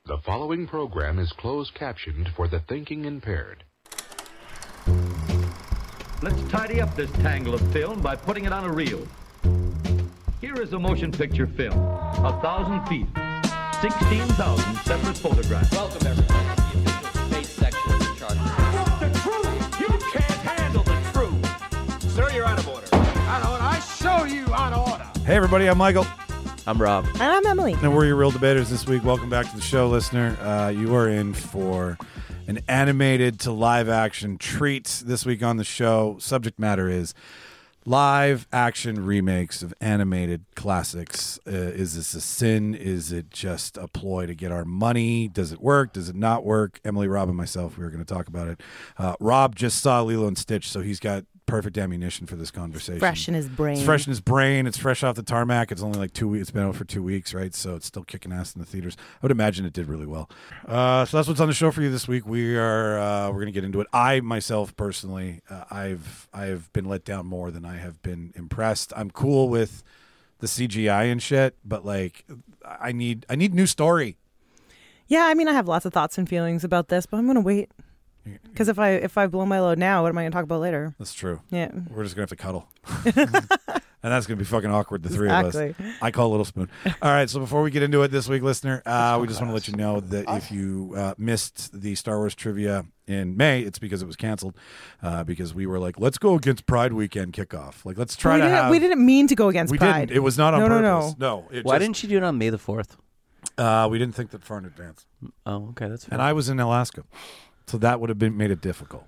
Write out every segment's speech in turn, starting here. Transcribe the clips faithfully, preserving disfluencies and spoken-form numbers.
The following program is closed captioned for the thinking impaired. Let's tidy up this tangle of film by putting it on a reel. Here is a motion picture film, a thousand feet, sixteen thousand separate photographs. Welcome, everybody, to the official space section of the Charter. The truth! You can't handle the truth! Sir, you're out of order. Out of order. I show you out of order. Hey, everybody, I'm Michael. I'm Rob. And I'm Emily. And we're your Real Debaters this week. Welcome back to the show, listener. Uh, you are in for an animated to live action treat this week on the show. Subject matter is live action remakes of animated classics. Uh, is this a sin? Is it just a ploy to get our money? Does it work? Does it not work? Emily, Rob, and myself, we were going to talk about it. Uh, Rob just saw Lilo and Stitch, so he's got perfect ammunition for this conversation. Fresh in his brain. It's fresh in his brain. It's fresh off the tarmac. It's only like two weeks. It's been out for two weeks, right? So it's still kicking ass in the theaters. I would imagine it did really well. Uh, so that's what's on the show for you this week. We are uh, we're gonna get into it. I myself personally, uh, I've I've been let down more than I have been impressed. I'm cool with the C G I and shit, but like I need I need new story. Yeah, I mean, I have lots of thoughts and feelings about this, but I'm gonna wait. Because if I if I blow my load now, what am I going to talk about later? That's true. Yeah. We're just going to have to cuddle. And that's going to be fucking awkward, the three exactly. of us. I call Little Spoon. All right, so before we get into it this week, listener, uh, we just want to let you know that if you uh, missed the Star Wars trivia in May, it's because it was canceled. Uh, because we were like, let's go against Pride Weekend kickoff. Like, let's try we to didn't, have... We didn't mean to go against we Pride. Didn't. It was not on no, purpose. No, no. no. Why just, didn't you do it on May the fourth? Uh, we didn't think that far in advance. Oh, okay, that's fine. And I was in Alaska. So that would have been made it difficult.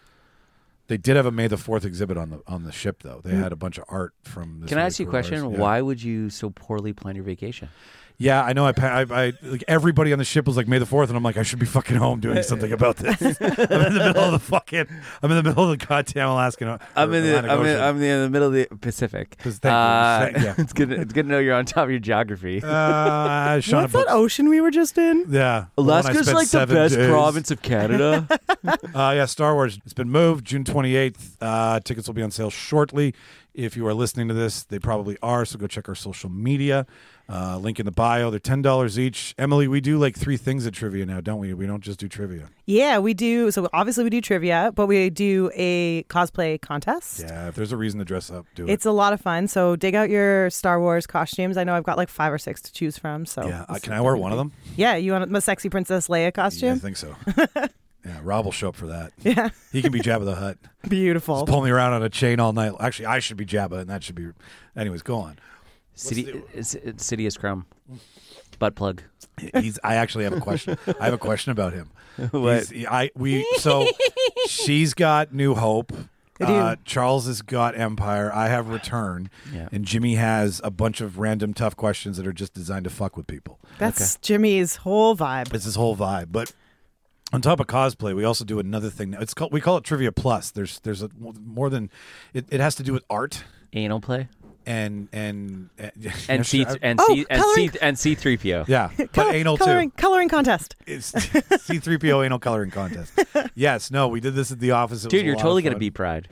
They did have a May the fourth exhibit on the on the ship, though. They had a bunch of art from this. Can I really ask you a cool question? artist. Yeah. Why would you so poorly plan your vacation? Yeah, I know. I, I, I like everybody on the ship was like May the fourth, and I'm like, I should be fucking home doing something about this. I'm in the middle of the fucking. I'm in the middle of the goddamn Alaskan. I'm in the Atlantic I'm in, Ocean. I'm in the middle of the Pacific. Thank you. Uh, Thank- yeah. it's good. It's good to know you're on top of your geography. Uh, Sean What's that ocean we were just in? Yeah, the one I Alaska's spent like the seven best days. province of Canada. Uh, yeah, Star Wars. It's been moved June twenty-eighth. Uh, tickets will be on sale shortly. If you are listening to this, they probably are. So go check our social media. Uh, link in the bio. They're ten dollars each. Emily, we do like three things at trivia now, don't we? We don't just do trivia. Yeah, we do. So obviously we do trivia, but we do a cosplay contest. Yeah, if there's a reason to dress up, do it. It's a lot of fun. So dig out your Star Wars costumes. I know I've got like five or six to choose from. So yeah, uh, can I wear one of them? Yeah, you want a sexy Princess Leia Yeah, I costume? think so. Yeah, Rob will show up for that. Yeah. He can be Jabba the Hutt. Beautiful. Just pull me around on a chain all night. Actually, I should be Jabba, and that should be... Anyways, go on. City, it's, it's Sidious Crumb. Butt plug. He's. I actually have a question. I have a question about him. What? He's, I we so she's got New Hope. Uh, Charles has got Empire. I have Return, Yeah. and Jimmy has a bunch of random tough questions that are just designed to fuck with people. That's Jimmy's whole vibe. It's his whole vibe, but. On top of cosplay, we also do another thing. It's called we call it Trivia Plus. There's there's a, more than it, it has to do with art Anal play. and and and, And C and Oh, C and coloring- C and C three P O. yeah, but Col- anal coloring, too. Coloring contest. It's C three P O anal coloring contest. Yes, no, we did this at the office. It was Dude, a you're lot totally of gonna fun. beat Pride.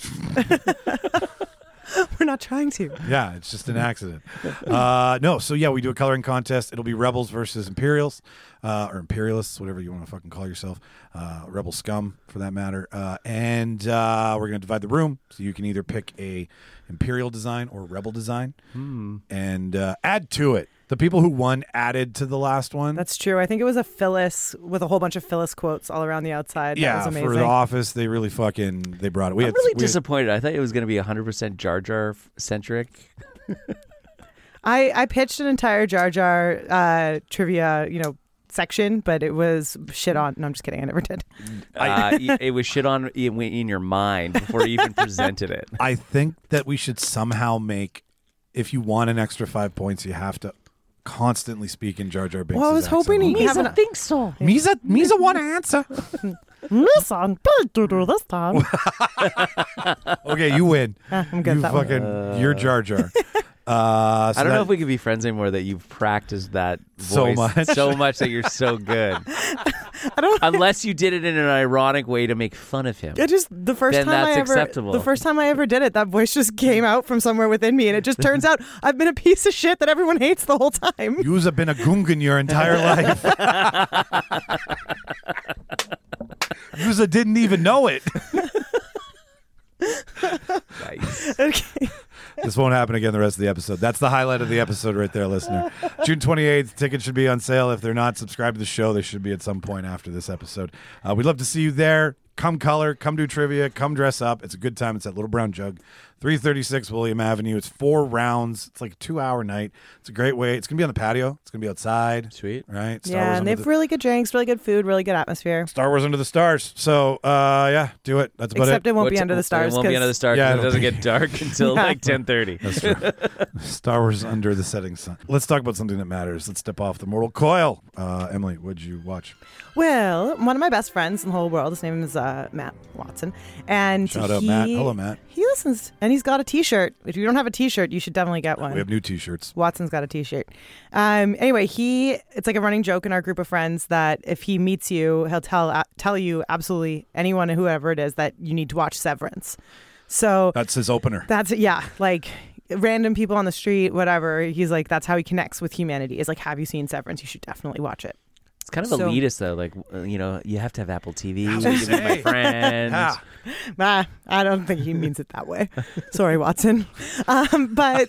I, We're not trying to. yeah, it's just an accident. Uh, no, so yeah, we do a coloring contest. It'll be Rebels versus Imperials, uh, or Imperialists, whatever you want to fucking call yourself. Uh, Rebel scum, for that matter. Uh, and uh, we're going to divide the room, so you can either pick a Imperial design or Rebel design, Hmm. and uh, add to it. The people who won added to the last one. That's true. I think it was a Phyllis with a whole bunch of Phyllis quotes all around the outside. yeah, That was amazing. for the office, they really fucking they brought it. We I'm had, really we had- disappointed. I thought it was going to be one hundred percent Jar Jar centric. I, I pitched an entire Jar Jar uh, trivia, you know, section, but it was shit on. No, I'm just kidding. I never did. Uh, y- it was shit on in, in your mind before you even presented it. I think that we should somehow make, if you want an extra five points, you have to constantly speak in Jar Jar Binks. Well, I was hoping he'd have an... think so. Misa, Misa want to answer. Listen, don't do this time. Okay, you win. I'm good You at that one. fucking, you're Jar Jar. Uh, so I don't that, know if we can be friends anymore that you've practiced that So voice much. so much that you're so good. I don't. Unless you did it in an ironic way to make fun of him. It just the first Then time that's I ever acceptable. the first time I ever did it, that voice just came out from somewhere within me, and it just turns out I've been a piece of shit that everyone hates the whole time. You've been a gungan your entire life. You didn't even know it. Nice. Okay. This won't happen again the rest of the episode. That's the highlight of the episode right there, listener. June twenty-eighth, tickets should be on sale. If they're not subscribed to the show, they should be at some point after this episode. Uh, we'd love to see you there. Come color, come do trivia, come dress up. It's a good time. It's at Little Brown Jug, three thirty-six William Avenue. It's four rounds. It's like a two-hour night. It's a great way. It's going to be on the patio. It's going to be outside. Sweet. Right? Star Yeah, Wars and they Under have the, really good drinks, really good food, really good atmosphere. Star Wars Under the Stars. So, uh, yeah, do it. That's about Except it. it won't What be ti- under the stars. It won't be 'cause- under the stars. Yeah, Yeah, it it'll doesn't be- get dark until like ten thirty. That's true. Star Wars Under the Setting Sun. Let's talk about something that matters. Let's step off the mortal coil. Uh, Emily, what'd you watch? Well, one of my best friends in the whole world, his name is uh, Matt Watson. And Shout out, he, Matt. Hello, Matt. He listens, and he's got a T-shirt. If you don't have a T-shirt, you should definitely get one. We have new T-shirts. Watson's got a T-shirt. Um, anyway, he it's like a running joke in our group of friends that if he meets you, he'll tell uh, tell you absolutely anyone, whoever it is, that you need to watch Severance. So That's his opener. that's yeah, like random people on the street, whatever. He's like, that's how he connects with humanity. Is like, have you seen Severance? You should definitely watch it. It's kind of So- elitist though. Like uh, you know, you have to have Apple T V. I You was can gonna meet my say. friends. Yeah. Nah, I don't think he means it that way. Sorry, Watson. Um, but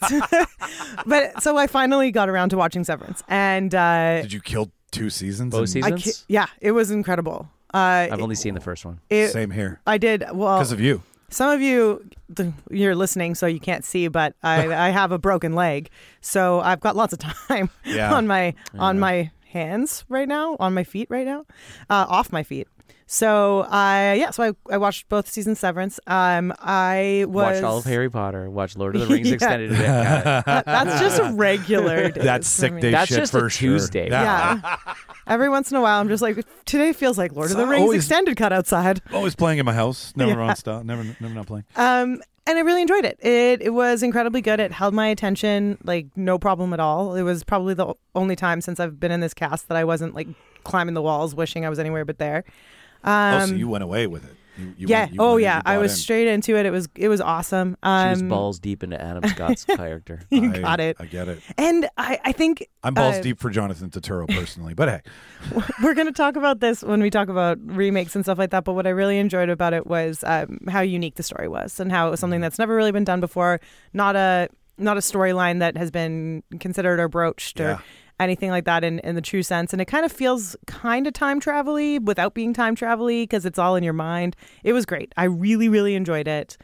but so I finally got around to watching Severance, and uh, Did you kill two seasons? Both And- seasons? I ca- yeah, it was incredible. Uh, I've only seen the first one. it, Same here. I did well. Because of you. Some of you, the, you're listening, so you can't see, but I, I have a broken leg, so I've got lots of time Yeah. on my on my hands right now, on my feet right now, uh, off my feet. So I yeah, so I, I watched both seasons Severance. Um, I was Watched all of Harry Potter. Watched Lord of the Rings Yeah. extended edition. Uh, that's just a regular. day That's for sick me. day That's shit just a for sure. Tuesday. Yeah. Every once in a while, I'm just like, today feels like Lord of the So Rings always- extended cut outside. Always playing in my house. Never Yeah. on style. Never, never not playing. Um, and I really enjoyed it. It it was incredibly good. It held my attention, like no problem at all. It was probably the only time since I've been in this cast that I wasn't like climbing the walls, wishing I was anywhere but there. Um, oh, so you went away with it. You, you yeah. Went, you oh went- yeah. you I bought was in. straight into it. It was it was awesome. She was Um, balls deep into Adam Scott's character. You I- got it. I get it. And I I think I'm balls uh, deep for Jonathan Turturro personally, but hey, we're going to talk about this when we talk about remakes and stuff like that. But what I really enjoyed about it was um, how unique the story was, and how it was something that's never really been done before. Not a not a storyline that has been considered or broached Yeah. or anything like that in, in the true sense. And it kind of feels kind of time travel-y without being time travel-y because it's all in your mind. It was great. I really, really enjoyed it.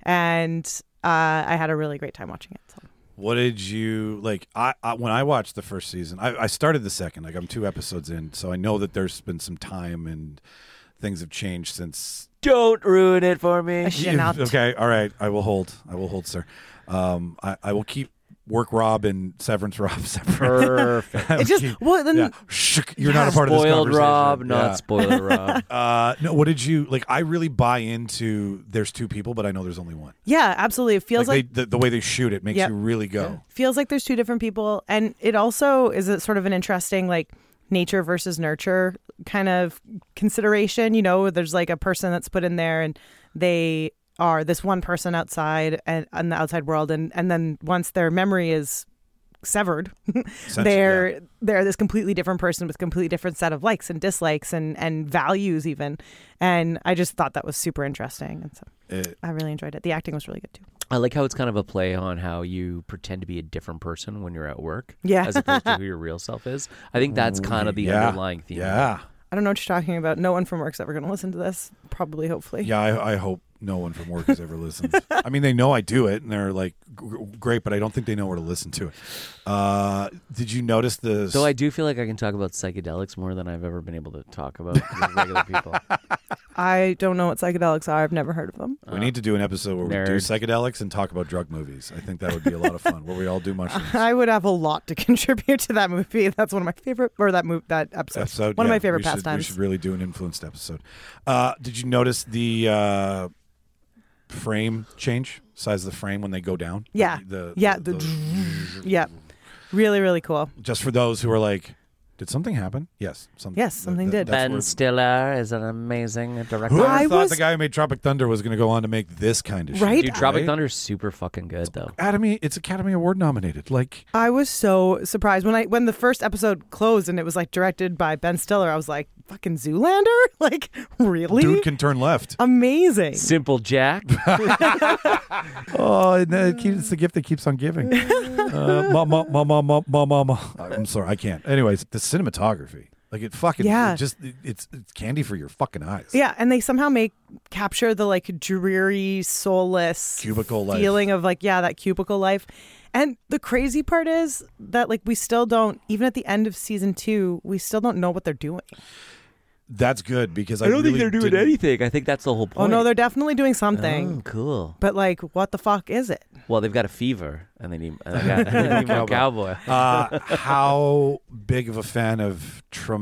And uh, I had a really great time watching it. So. what did you like? I, I when I watched the first season, I, I started the second. Like I'm two episodes in, so I know that there's been some time and things have changed since. Don't ruin it for me. I should not. Okay, all right. I will hold. I will hold, sir. Um, I, I will keep work Rob and Severance Rob separate. Perfect. I will It just, keep- well, then yeah. Shh, you're not a part of this Spoiled conversation. Rob, not Yeah. spoiler Rob. Uh, no, what did you like? I really buy into there's two people, but I know there's only one. yeah, absolutely. It feels like, like, they, the, the way they shoot it makes Yep. you really go. feels like there's two different people, and it also is a sort of an interesting like nature versus nurture kind of consideration. You know, there's like a person that's put in there, and they are this one person outside and in the outside world, and and then once their memory is severed, Essentially, they're yeah. they're this completely different person with completely different set of likes and dislikes and and values even. And I just thought that was super interesting, and so It- I really enjoyed it. The acting was really good too. I like how it's kind of a play on how you pretend to be a different person when you're at work, Yeah. as opposed to who your real self is. I think that's kind of the yeah. underlying theme. Yeah. I don't know what you're talking about. No one from work's ever going to listen to this. Probably, hopefully. Yeah, I, I hope no one from work has ever listened. I mean, they know I do it, and they're like, g- great, but I don't think they know where to listen to it. Uh, did you notice the... Though I do feel like I can talk about psychedelics more than I've ever been able to talk about with regular people. I don't know what psychedelics are. I've never heard of them. we need to do an episode where we do Nerd. psychedelics and talk about drug movies. I think that would be a lot of fun, where we all do mushrooms. I would have a lot to contribute to that movie. That's one of my favorite, or that move, that episode. episode. One yeah, of my favorite we should, pastimes. We should really do an influenced episode. Uh, did you notice the uh, frame change, size of the frame when they go down? Yeah. The, Yeah, the- the the- Yeah, really, really cool. just for those who are like, Did something happen? Yes. Something, Yes, something did. that's Ben where- Stiller is an amazing director. Whoever I thought was- the guy who made Tropic Thunder was going to go on to make this kind of shit? Right? Dude, Tropic right? Thunder's super fucking good, though. Academy, it's Academy Award nominated. Like, I was so surprised when I when the first episode closed and it was like directed by Ben Stiller. I was like, "Fucking Zoolander! Like, really? dude can turn left. Amazing!" Simple Jack. Oh, and it keeps, it's the gift that keeps on giving. uh, ma, ma, ma, ma, ma, ma, ma, ma. I'm sorry, I can't. Anyways, the cinematography, like it fucking, Yeah. it just it, it's it's candy for your fucking eyes. Yeah, and they somehow make capture the like dreary, soulless Cubicle life. feeling of like yeah, that cubicle life. And the crazy part is that like we still don't, even at the end of season two, we still don't know what they're doing. That's good because I, I don't really think they're doing didn't- anything. I think that's the whole point. Oh no, they're definitely doing something. Oh, cool. But like, what the fuck is it? Well, they've got a fever, and they need, and they got, and they need more cowboy. Uh, how big of a fan of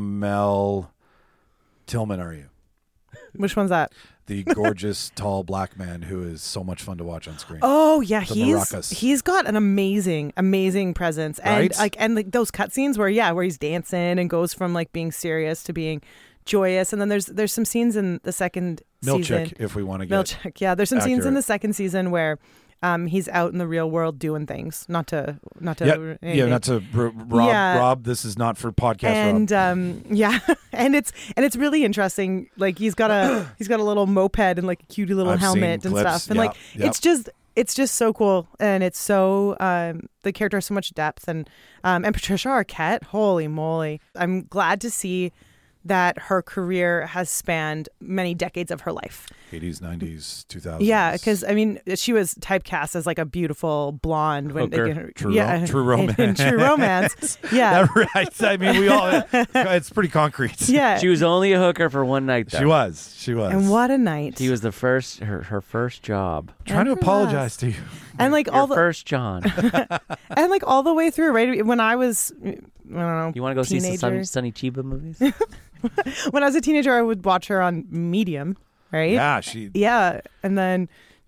Tramel Tillman are you? Which one's that? The gorgeous, tall black man who is so much fun to watch on screen. Oh yeah, The he's maracas. he's got an amazing, amazing presence, and Right? like and like those cutscenes where yeah, where he's dancing and goes from like being serious to being joyous, and then there's there's some scenes in the second season. Milchick, if we want to get Milchick, yeah. There's some scenes in accurate. the second season where um he's out in the real world doing things, not to not to yeah, yeah, anything. not to r- rob. Yeah. Rob, this is not for podcast. and Rob. um yeah, and it's and it's really interesting. Like he's got a he's got a little moped and like a cutie little I've seen helmet and clips. stuff, and Yeah, like yep. it's just it's just so cool, and it's so um the character has so much depth, and um and Patricia Arquette, holy moly, I'm glad to see that her career has spanned many decades of her life. eighties, nineties, two thousands. Yeah, because I mean, she was typecast as like a beautiful blonde when Hooker. True yeah, ro- true in- romance. in True Romance. Yeah, That right. I mean, we all. It's pretty concrete. yeah. She was only a hooker for one night, though. She was. She was. And what a night! He was the first, her, her first job. trying to Everlast. apologize to you. and like Your all the first John. and like all the way through, right? When I was, I don't know, You want to go see some teenager. Sunny, Sunny Chiba movies? When I was a teenager, I would watch her on Medium, right? Yeah, she. Yeah, and then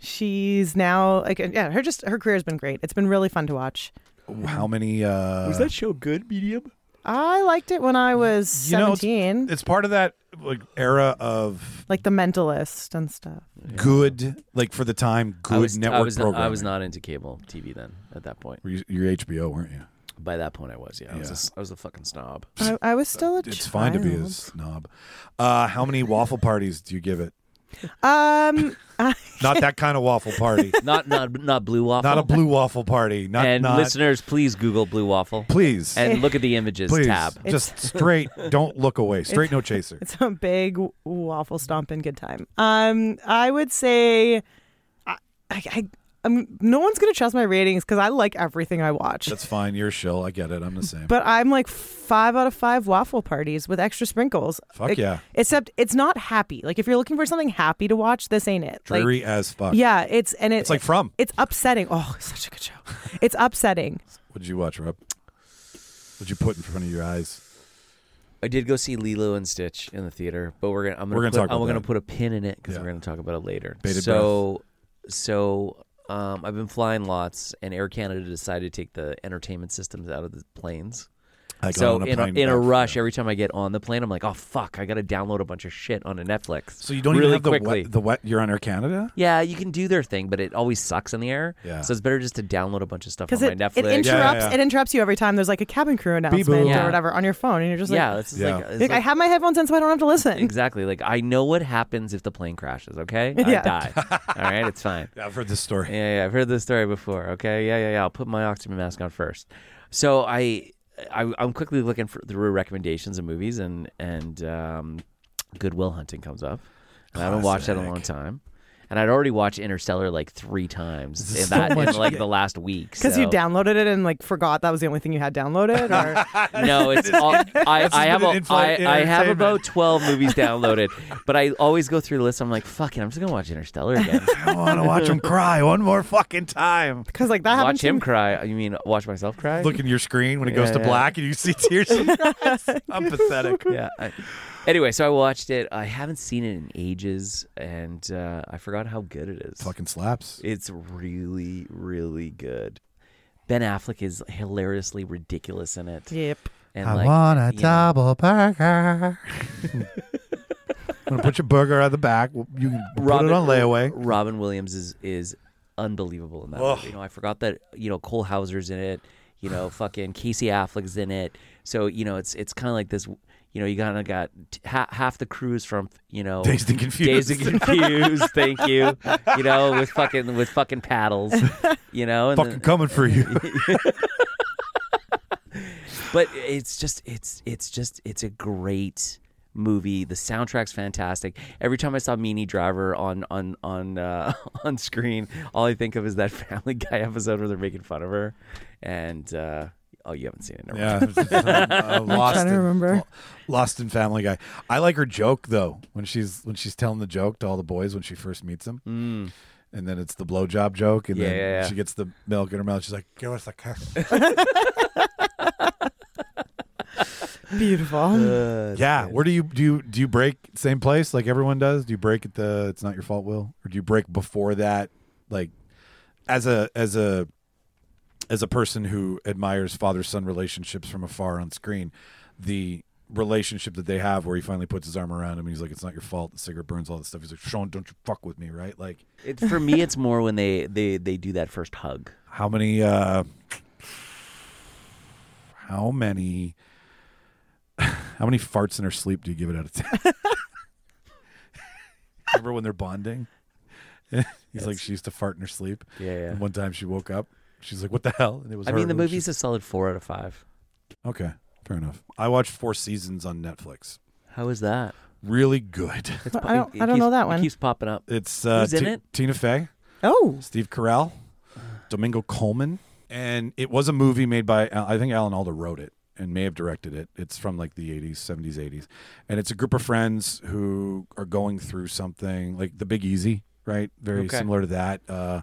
she's now like yeah, her just her career has been great. It's been really fun to watch. How many? Uh, show good, Medium? I liked it when I was You know, it's- seventeen, It's part of that like era of like The Mentalist and stuff. good, like for the time, good I was, network I was, not, programming. I was not into cable T V then. At that point, Were you, you're H B O, weren't you? by that point, I was. Yeah, I was. Yeah. A s I was a fucking snob. I, I was still a It's fine to be a child. snob. Uh, how many waffle parties do you give it? Um, I- Not that kind of waffle party. not not not blue waffle. Not a blue waffle party. Not and not. listeners, please Google blue waffle Please, and look at the images please, tab. just straight. Don't look away. Straight, no chaser. it's a big waffle stomping good time. Um, I would say, I, I, I I'm, no one's gonna trust my ratings because I like everything I watch. That's fine. You're a shill. I get it. I'm the same. But I'm like five out of five waffle parties with extra sprinkles. Fuck Like, yeah. Except it's not happy. Like if you're looking for something happy to watch, this ain't it. Like, Dreary as fuck. yeah, it's and it, It's like From. It's upsetting. Oh, such a good show. It's upsetting. What did you watch, Rob? What'd you put in front of your eyes? I did go see Lilo and Stitch in the theater, but we're gonna I'm gonna We're gonna put, talk about I'm gonna that. put a pin in it because Yeah. we're gonna talk about it later. Bated so so um, I've been flying lots, and Air Canada decided to take the entertainment systems out of the planes. I got So on a in a, plane in a back- rush, every time I get on the plane, I'm like, oh fuck, I got to download a bunch of shit onto Netflix. So you don't really even have the quickly. wet, the wet. You're on Air Canada. Yeah, you can do their thing, but it always sucks in the air. Yeah. So it's better just to download a bunch of stuff on Because my it, Netflix. it interrupts Yeah, yeah, yeah. it interrupts you every time there's like a cabin crew announcement Yeah. or whatever on your phone, and you're just like, yeah, it's just Yeah. like, it's like, I like- have my headphones in so I don't have to listen. exactly. Like I know what happens if the plane crashes. Okay, Yeah. I die. All right, it's fine. Yeah, I've heard this story. Yeah, yeah, I've heard this story before. Okay, yeah, yeah, yeah. I'll put my oxygen mask on first. So I, I I'm quickly looking for, through recommendations of movies, and and um, Good Will Hunting comes up. And I haven't watched that in a long Classic. time. And I'd already watched Interstellar like three times This is in so that in much- like the last week. Because so. you downloaded it and like forgot that was the only thing you had downloaded, or No, it's all, I, I have been a, an inflight I, I have entertainment. about twelve movies downloaded, but I always go through the list. I'm like, fuck it, I'm just gonna watch Interstellar again. I want to watch him cry one more fucking time. because like that happened Watch to him me. cry. You mean watch myself cry? Look in your screen when it goes Yeah, to yeah. black and you see tears in your eyes. I'm pathetic. Yeah. I, anyway, so I watched it. I haven't seen it in ages, and uh, I forgot how good it is. Fucking slaps. It's really, really good. Ben Affleck is hilariously ridiculous in it. Yep. And I like, want a you know, double burger. I'm gonna put your burger on the back. You can Robin, put it on layaway. Robin Williams is is unbelievable in that Ugh. movie. You know, I forgot that you know Cole Hauser's in it. You know, fucking Casey Affleck's in it. So you know, it's it's kind of like this. You know, you kind of got t- ha- half the crews from you know Dazed and Confused. Dazed and Confused. Thank you. You know, with fucking with fucking paddles. You know, and Fucking then, coming for you. but it's just it's it's just it's a great movie. The soundtrack's fantastic. Every time I saw Minnie Driver on on on uh, on screen, all I think of is that Family Guy episode where they're making fun of her. And uh, oh, you haven't seen it? Never Yeah, mind. it's just, um, uh, lost trying to in, remember. Lost in Family Guy. I like her joke though when she's when she's telling the joke to all the boys when she first meets them, Mm. and then it's the blowjob joke, and Yeah, then yeah, yeah. she gets the milk in her mouth. She's like, "Give us a kiss." Beautiful. Uh, Yeah. Where do you do you do you break same place like everyone does? Do you break at the It's Not Your Fault, Will, or do you break before that? Like as a as a as a person who admires father son relationships from afar on screen, the relationship that they have where he finally puts his arm around him and he's like, "It's not your fault. The cigarette burns, all that stuff." He's like, "Sean, don't you fuck with me," right? Like It, for me, it's more when they, they, they do that first hug. how many uh how many how many farts in her sleep do you give it out of ten? Remember when they're bonding? He's like, she used to fart in her sleep. Yeah, yeah. And one time she woke up. She's like, "What the hell?" And it was I her. mean, the It was movie's a solid four out of five. just- okay. Fair enough. I watched four seasons on Netflix. How is that? Really good. It's, I don't- it I don't keeps- know that it one. keeps popping up. It's uh, Who's in Ti- it? Tina Fey, Oh, Steve Carell, Domingo Coleman, and it was a movie made by I think Alan Alda wrote it and may have directed it. It's from like the eighties, seventies, eighties, and it's a group of friends who are going through something like The Big Easy, right? Very Okay. similar to that. Uh,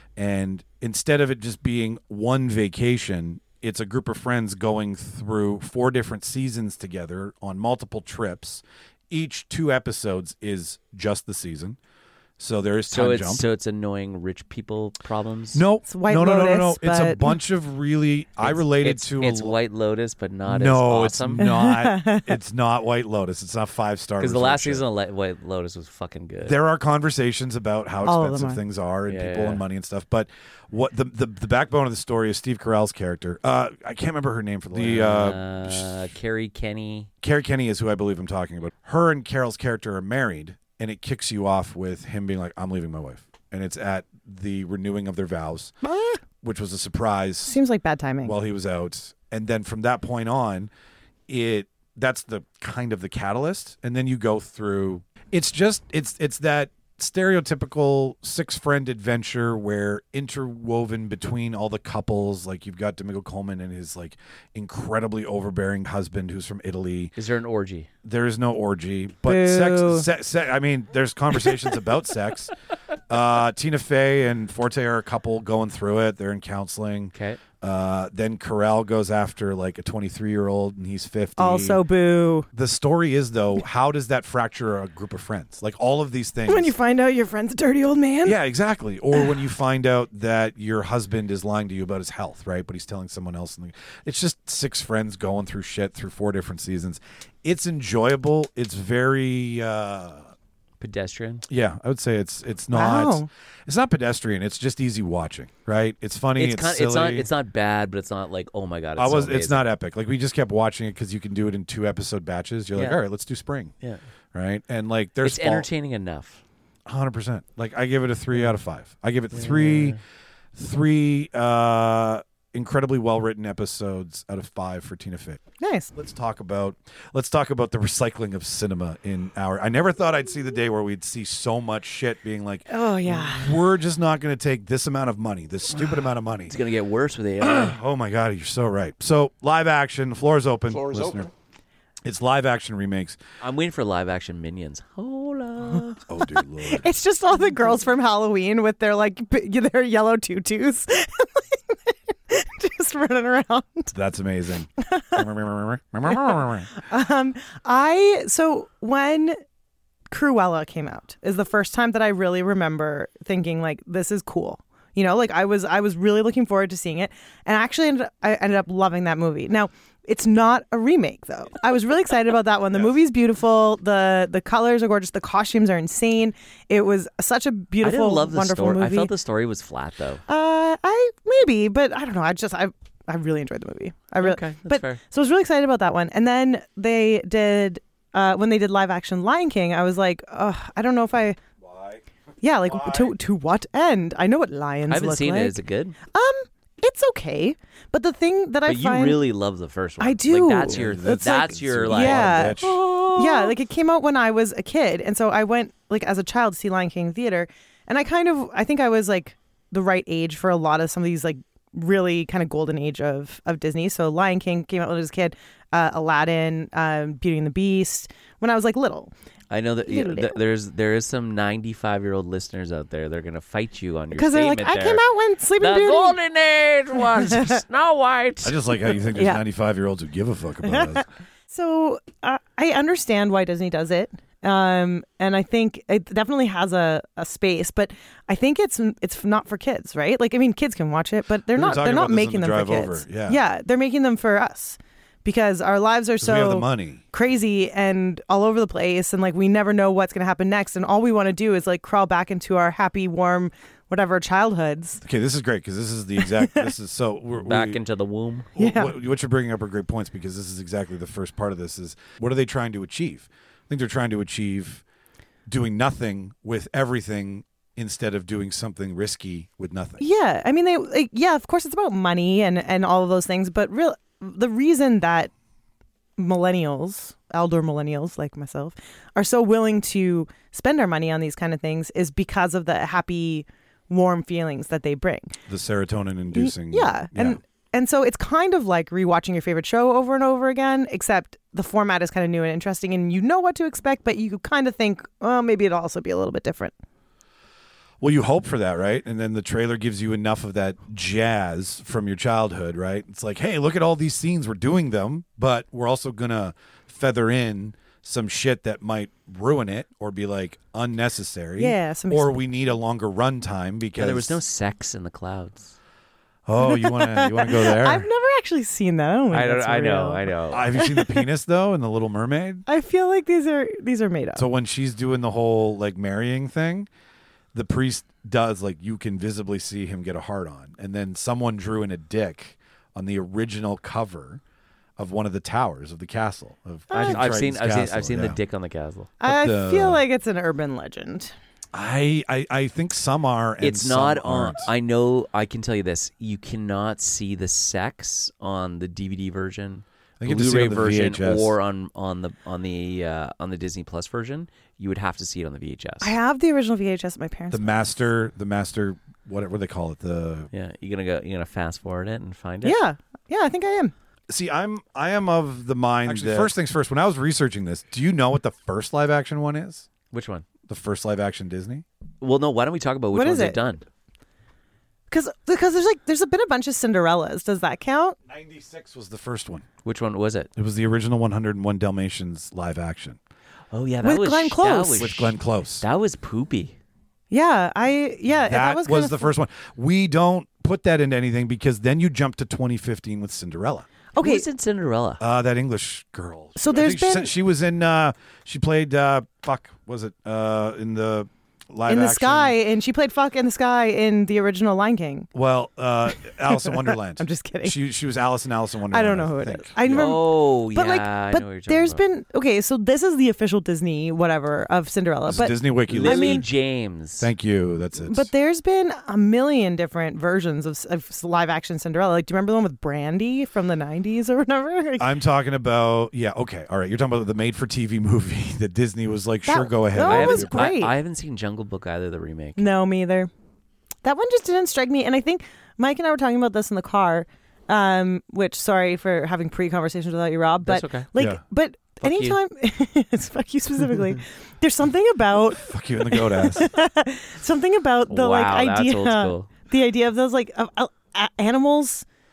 and instead of it just being one vacation, it's a group of friends going through four different seasons together on multiple trips. Each two episodes is just the season. So there is time So it's jump. so it's annoying rich people problems. No, It's White no, no, no, no, no. Lotus, It's a but- bunch of really. I It's- related it's, to. it's a, White Lotus, but not no, as awesome. it's not. It's not White Lotus. It's not five stars. Because the last season of Li- White Lotus was fucking good. There are conversations about how All of them expensive are. things are and Yeah, people yeah. and money and stuff. But what the, the the backbone of the story is Steve Carell's character. Uh, I can't remember her name for the. Uh, uh, Carrie Kenny. Carrie Kenny is who I believe I'm talking about. Her and Carol's character are married, and it kicks you off with him being like, "I'm leaving my wife," and it's at the renewing of their vows, which was a surprise. seems like bad timing. While he was out, and then from that point on, it that's the kind of the catalyst, and then you go through. It's just it's it's that stereotypical six friend adventure where interwoven between all the couples, like you've got Domingo Coleman and his like incredibly overbearing husband who's from Italy. Is there an orgy? There is no orgy, but Boo. sex, se- se- I mean, there's conversations about sex. Uh, Tina Fey and Forte are a couple going through it. They're in counseling. Okay. Uh, then Carell goes after like a twenty-three year old and he's fifty. Also, boo. The story is though, how does that fracture a group of friends? Like all of these things. When you find out your friend's a dirty old man. Yeah, exactly. Or when you find out that your husband is lying to you about his health, right? But he's telling someone else. Something. It's just six friends going through shit through four different seasons. It's enjoyable. It's very, uh, Pedestrian. yeah, I would say it's it's not Wow. it's not pedestrian. It's just easy watching, right? It's funny. It's It's, kind. silly. It's not. It's not bad, but it's not like oh my god. It's I was. So it's amazing. not epic. Like we just kept watching it because you can do it in two episode batches. You're like, Yeah. all right, let's do spring, Yeah. right? And like, there's It's entertaining enough. Hundred percent. Like I give it a three out of five. I give it three, three uh, incredibly well written episodes out of five for Tina Fey. Nice. Let's talk about let's talk about the recycling of cinema in our. I never thought I'd see the day where we'd see so much shit being like, Oh, yeah. we're just not going to take this amount of money, this stupid amount of money. It's gonna get worse with A I. Oh my God, you're so right. So live action, the floor is open. Floor is listener. open. It's live action remakes. I'm waiting for live action Minions. Hola. Oh dear Lord. It's just all the girls from Halloween with their like p- their yellow tutus, just running around. That's amazing. Um, I so when Cruella came out is the first time that I really remember thinking like this is cool. You know, like I was I was really looking forward to seeing it, and I actually ended up, I ended up loving that movie. Now, It's not a remake, though. I was really excited about that one. The movie's beautiful. The the colors are gorgeous. The costumes are insane. It was such a beautiful, I didn't love the wonderful story. movie. I felt the story was flat, though. Uh, I maybe, but I don't know. I just I I really enjoyed the movie. I really, Okay, that's but fair. so I was really excited about that one. And then they did uh, when they did live action Lion King. I was like, Ugh, I don't know if I. Why? Yeah, like to to what end? I know what lions I haven't look seen like. it. Is it good? Um, it's okay, but the thing that I But you find really love the first one. I do. Like, that's your. Yeah, that's that's like- your it's like. Yeah. bitch. yeah, like it came out when I was a kid, and so I went like as a child to see Lion King in theater, and I kind of I think I was like the right age for a lot of some of these like really kind of golden age of of Disney. So Lion King came out when I was a kid, uh, Aladdin, um, Beauty and the Beast when I was like little. I know that you know, Little. th- there's there is some ninety-five year old listeners out there. They're gonna fight you on your Because they're like, statement I there. came out when Sleeping The Beauty. golden age was Snow White. I just like how you think there's Yeah. ninety-five year olds who give a fuck about us. So uh, I understand why Disney does it, um, and I think it definitely has a, a space. But I think it's it's not for kids, right? Like I mean, kids can watch it, but they're We were not talking they're not about this on making the them for drive kids. over, yeah. yeah, they're making them for us because our lives are 'Cause we have the so money. crazy and all over the place, and like we never know what's going to happen next, and all we want to do is like crawl back into our happy, warm, whatever childhoods. Okay, this is great because this is the exact. This is so we're, Back we, into the womb. Well, Yeah. what, what you're bringing up are great points because this is exactly the first part of this is what are they trying to achieve? I think they're trying to achieve doing nothing with everything instead of doing something risky with nothing. Yeah, I mean, they like, yeah, of course, it's about money and and all of those things, but real the reason that millennials, elder millennials like myself, are so willing to spend our money on these kind of things is because of the happy, warm feelings that they bring. The serotonin inducing. Yeah, and and so it's kind of like rewatching your favorite show over and over again, except the format is kind of new and interesting, and you know what to expect, but you kind of think, oh, maybe it'll also be a little bit different. Well, you hope for that, right? And then the trailer gives you enough of that jazz from your childhood, right? It's like, hey, look at all these scenes. We're doing them, but we're also going to feather in some shit that might ruin it or be like unnecessary. Yeah, some- or we need a longer run time because Yeah, there was no sex in the clouds. Oh, you want to you want to go there? I've never actually seen that. I don't think I don't. that's I know. real. I know. Have you seen the penis though in the Little Mermaid? I feel like these are these are made up. So when she's doing the whole like marrying thing, the priest does like you can visibly see him get a hard on, and then someone drew in a dick on the original cover of one of the towers of the castle. Of I've, King I've seen. Triton's I've seen. castle, I've seen yeah. the dick on the castle. I the- feel like it's an urban legend. I, I I think some are. And It's some not on. aren't. I know. I can tell you this: you cannot see the sex on the D V D version, I get to see it Blu-ray on the version, V H S. or on on the on the uh, on the Disney Plus version. You would have to see it on the V H S. I have the original V H S at my parents' the master, the master, whatever they call it. The Yeah, you're gonna go. You're gonna fast forward it and find it. Yeah, yeah, I think I am. see, I'm I am of the mind. Actually, that, first things first. When I was researching this, do you know what the first live action one is? Which one? The first live action Disney. Well, no. Why don't we talk about which What is ones they've it? done? Because because there's like there's been a bunch of Cinderellas. Does that count? ninety-six was the first one. Which one was it? It was the original one oh one Dalmatians live action Oh yeah, that With was Glenn sh- Close. That was, with Glenn Close. That was poopy. Yeah, I yeah that, that, was, was, kind the of, first one. We don't put that into anything because then you jump to twenty fifteen with Cinderella. Okay, Who's in Cinderella? Uh, that English girl. So I there's think she, been- said she was in. Uh, she played. Uh, fuck. Was it uh, in the live in the action? sky, and she played fuck in the sky in the original Lion King. Well, uh, Alice in Wonderland. I'm just kidding. She she was Alice in Alice in I Wonderland. don't know who it think. is. I remember. oh But yeah, like, I but know what you're talking there's about. been okay. So this is the official Disney whatever of Cinderella, This is but Disney Wiki. Lily I mean- James. Thank you. That's it. but there's been a million different versions of, of live action Cinderella. Like, do you remember the one with Brandy from the nineties or whatever? Like, I'm talking about. Yeah. Okay. All right. You're talking about the made-for-T V movie that Disney was like, That- sure, go ahead. that I one was haven't, I- great. I, haven't seen Jungle Book either, the remake. No, me either. That one just didn't strike me. And I think Mike and I were talking about this in the car, um, which, sorry for having pre-conversations without you, Rob. But That's okay. like, Yeah. but Fuck you. anytime, it's fuck you specifically. There's something about, Fuck you in the goat ass. something about the wow, like idea, that's old school. the idea of those like uh, uh, animals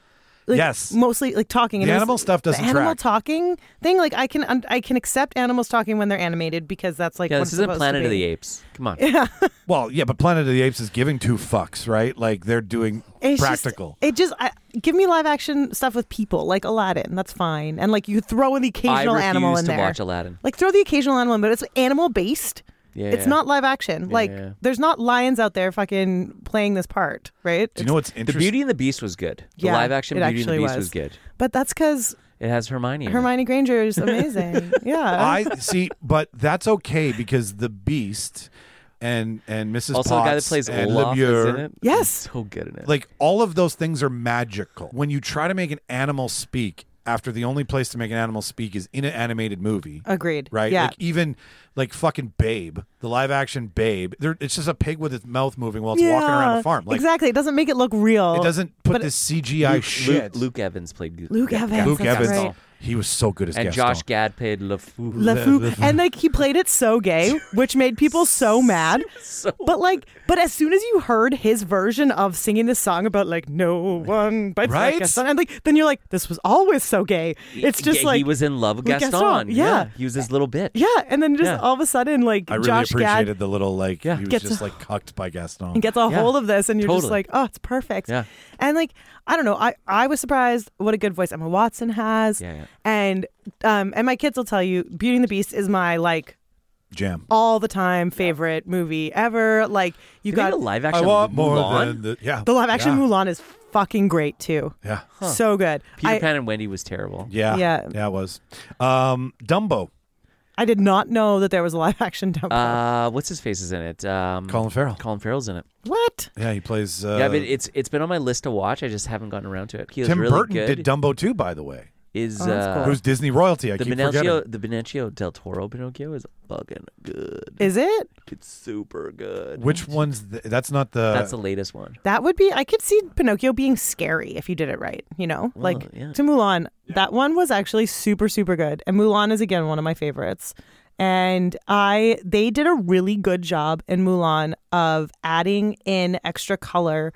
like, Yes. mostly like talking. The And it was- animal stuff doesn't The animal track. talking thing, like I can un- I can accept animals talking when they're animated because that's like Yeah, what this it's isn't supposed Planet to of be. the Apes. Come on. Well, yeah, but Planet of the Apes is giving two fucks, right? Like they're doing It's practical. Just, it just I, give me live action stuff with people like Aladdin. That's fine, and like you throw in the I occasional refuse animal in to there. watch Aladdin. Like throw the occasional animal in, but it's animal based. Yeah, It's yeah. not live action. Yeah, like yeah. there's not lions out there fucking playing this part, right? Do you know what's The interesting? Beauty and the Beast was good. The Yeah, live action it Beauty and the actually Beast was. was. good. But that's because It has Hermione. in it. Hermione Granger is amazing. yeah. I see, but that's okay because the Beast and and Missus Also, the guy that Potts plays and Olaf is Lemure, in it. Yes. He's so good in it. like all of those things are magical. When you try to make an animal speak after the only place to make an animal speak is in an animated movie, Agreed. right? Yeah. Like even like fucking Babe, the live action Babe. There, it's just a pig with its mouth moving while it's walking around Yeah, a farm. Like exactly. It doesn't make it look real. it doesn't put but it- this C G I Luke, shit. Luke, Luke Evans played Luke, Luke Evans, Luke that's Evans, right. he was so good as and Gaston. Josh Gad played LeFou. LeFou. And like he played it so gay, which made people so mad. So But like, but as soon as you heard his version of singing this song about like no one bites Right? like Gaston, and like then you're like, this was always so gay. It's just yeah, like he was in love with with Gaston. Gaston, yeah. he was his little bitch. yeah, and then just Yeah. all of a sudden like I really Josh appreciated Gad the little like Yeah. he was Gets just a- like cucked by Gaston. and gets a Yeah. hold of this, and you're just Totally. like, oh, it's perfect. Yeah. And like, I don't know, I I was surprised what a good voice Emma Watson has. Yeah, yeah. And um and my kids will tell you, Beauty and the Beast is my like Jam. all the time favorite movie ever. Like you Did they got do a live I action want more Mulan? than the yeah. the live action yeah. Mulan is fucking great too. Yeah. So good. Peter I, Pan and Wendy was terrible. Yeah. Yeah. Yeah, it was. Um, Dumbo. I did not know that there was a live action Dumbo. Uh, what's his face is in it? Um, Colin Farrell. Colin Farrell's in it. what? Yeah, he plays. Uh, yeah, but it's it's been on my list to watch. I just haven't gotten around to it. He was Tim really Burton good. did Dumbo too, by the way. Is Oh, that's uh, cool. Who's Disney royalty? I the keep Benicio forgetting. the Benicio del Toro Pinocchio is fucking good. Is it? It's super good. Which one's the, that's not the. That's the latest one. That would be. I could see Pinocchio being scary if you did it right. You know, Well, like yeah. to Mulan. That one was actually super super good, and Mulan is again one of my favorites. And I, they did a really good job in Mulan of adding in extra color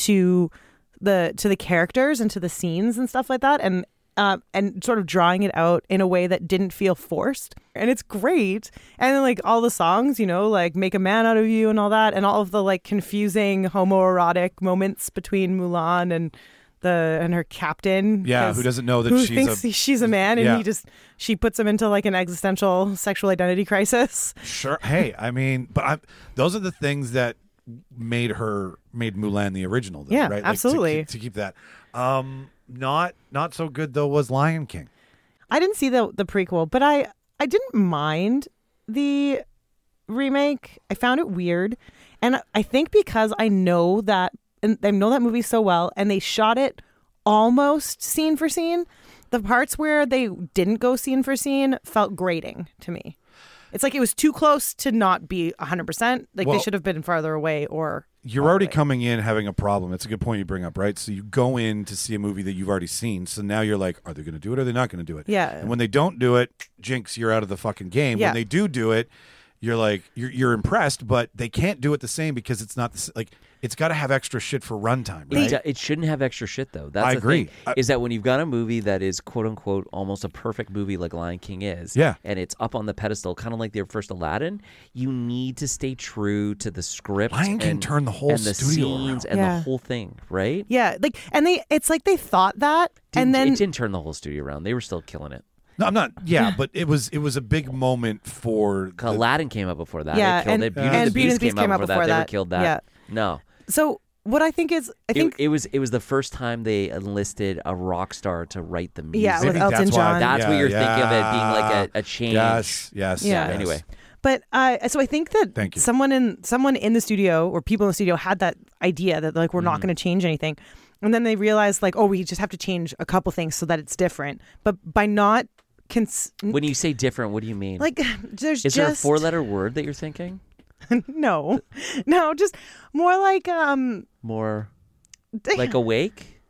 to the to the characters and to the scenes and stuff like that, and uh, and sort of drawing it out in a way that didn't feel forced. And it's great. And then like all the songs, you know, like "Make a Man Out of You" and all that, and all of the like confusing homoerotic moments between Mulan and the and her captain. Yeah, 'cause who doesn't know that who she's thinks a- she's a man, and Yeah. he just she puts him into like an existential sexual identity crisis. Sure. Hey, I mean, but I, those are the things that made her made Mulan the original. Though, Yeah, right? Like, to absolutely. keep- to keep that. Um, not not so good though was Lion King. I didn't see the the prequel, but I I didn't mind the remake. I found it weird, and I think because I know that and I know that movie so well, and they shot it almost scene for scene. The parts where they didn't go scene for scene felt grating to me. It's like it was too close to not be one hundred percent. Like Well- they should have been farther away or You're all already the way. coming in having a problem. It's a good point you bring up, right? So you go in to see a movie that you've already seen. So now you're like, are they going to do it or are they not going to do it? Yeah. And when they don't do it, jinx, you're out of the fucking game. Yeah. When they do do it, you're like, you're, you're impressed, but they can't do it the same because it's not the, s- like, it's got to have extra shit for runtime, It, right? do- it shouldn't have extra shit though. That's I the agree. thing, I- is that when you've got a movie that is quote unquote almost a perfect movie like Lion King is, Yeah. and it's up on the pedestal, kind of like their first Aladdin, you need to stay true to the script. Lion King and, turned the whole and the studio scenes around. and Yeah. the whole thing, right? Yeah, like and they it's like they thought that Didn't- and then it didn't turn the whole studio around. They were still killing it. No, I'm not. Yeah, but it was it was a big moment for the- Aladdin came out before that. Yeah, it killed and- it. Beauty and and the Beauty and Beast the Beast came out before that. They that. were killed that. Yeah. No. so what I think is I It, think it was it was the first time they enlisted a rock star to write the music. Yeah, with Maybe Elton that's why- John. That's yeah, what you're yeah. thinking of it being like a, a change. Yes, yes. Yeah. yes. Anyway. But uh, so I think that Thank you. someone in someone in the studio or people in the studio had that idea that like we're Mm-hmm. not going to change anything, and then they realized like oh we just have to change a couple things so that it's different. But by not cons- When you say different, what do you mean? like there's Is just there a four-letter word that you're thinking? no, no, just more like um More like awake?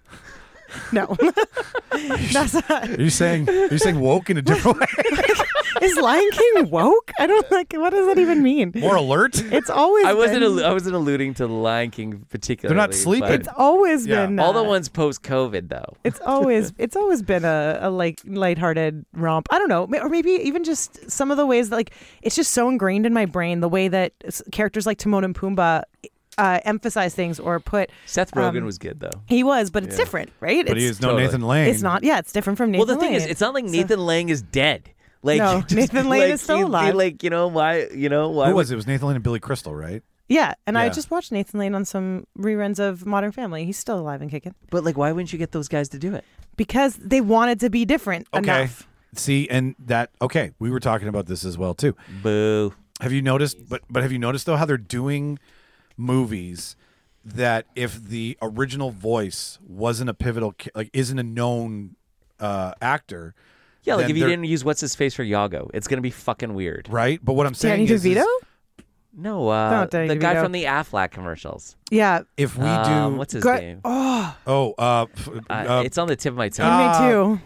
no. That's not, Are you saying are you saying woke in a different way? Is Lion King woke? I don't like. What does that even mean? More alert. It's always. I wasn't. Been, Al- I wasn't alluding to the Lion King particularly. They're not sleeping. but it's always Yeah. been all the uh, ones post COVID though. It's always it's always been a, a like lighthearted romp. I don't know, or maybe even just some of the ways that like it's just so ingrained in my brain the way that s- characters like Timon and Pumbaa uh, emphasize things or put. Seth Rogen um, was good though. He was, but it's Yeah. different, right? But it's, he is no Totally. Nathan Lane. It's not. Yeah, it's different from Nathan. Well, the thing is, Lane. it's not like So- Nathan Lang is dead. Like No, just, Nathan Lane like, is still he'd be alive. Like you know why? You know why? Who would- was it? It was Nathan Lane and Billy Crystal, right? Yeah, and I Yeah. just watched Nathan Lane on some reruns of Modern Family. He's still alive and kicking But like, why wouldn't you get those guys to do it? because they wanted to be different Okay. enough. See, and that okay, we were talking about this as well too. Boo. Have you noticed? But but have you noticed though how they're doing movies that if the original voice wasn't a pivotal, ca- like isn't a known uh, actor, Yeah, like then if you they're- didn't use what's his face for Yago, it's gonna be fucking weird. right? But what I'm saying Danny is, is DeVito? No, uh, Not Danny the guy DeVito. from the Aflac commercials. Yeah. if we Um, do, what's his Gra- name? Oh, oh, uh, f- Uh, uh, it's on the tip of my tongue. Ah. me too.